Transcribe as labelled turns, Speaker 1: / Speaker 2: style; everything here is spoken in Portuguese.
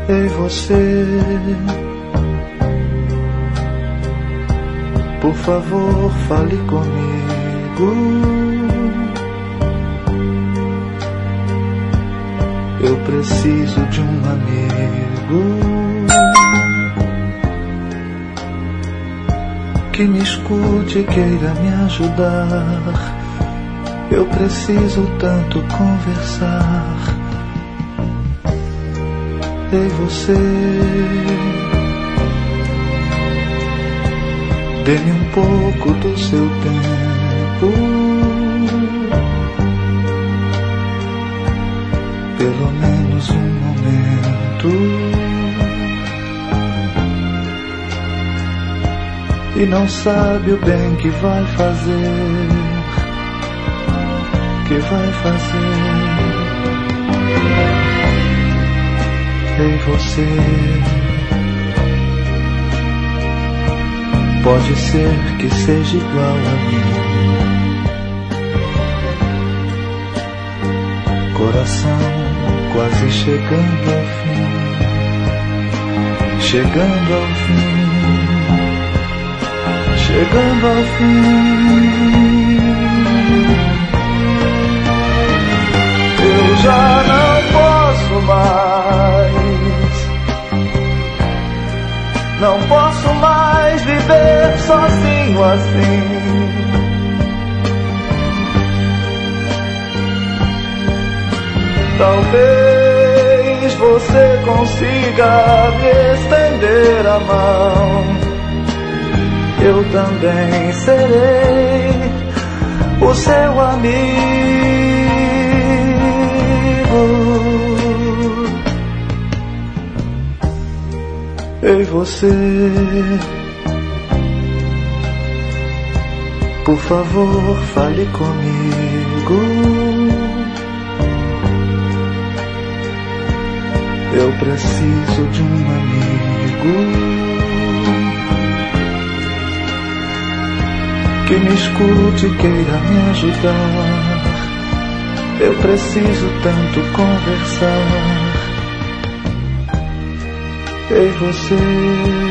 Speaker 1: Ei você, por favor, fale comigo. Eu preciso de um amigo que me escute e queira me ajudar. Eu preciso tanto conversar. Ei você, dê-me um pouco do seu tempo, pelo menos um momento, e não sabe o bem que vai fazer, que vai fazer. Ei você, pode ser que seja igual a mim, coração quase chegando ao fim, chegando ao fim, chegando ao fim. Eu já não posso mais, não posso mais viver sozinho assim. Talvez você consiga me estender a mão. Eu também serei o seu amigo. Ei você, por favor, fale comigo. Eu preciso de um amigo que me escute e queira me ajudar. Eu preciso tanto conversar. Ei você,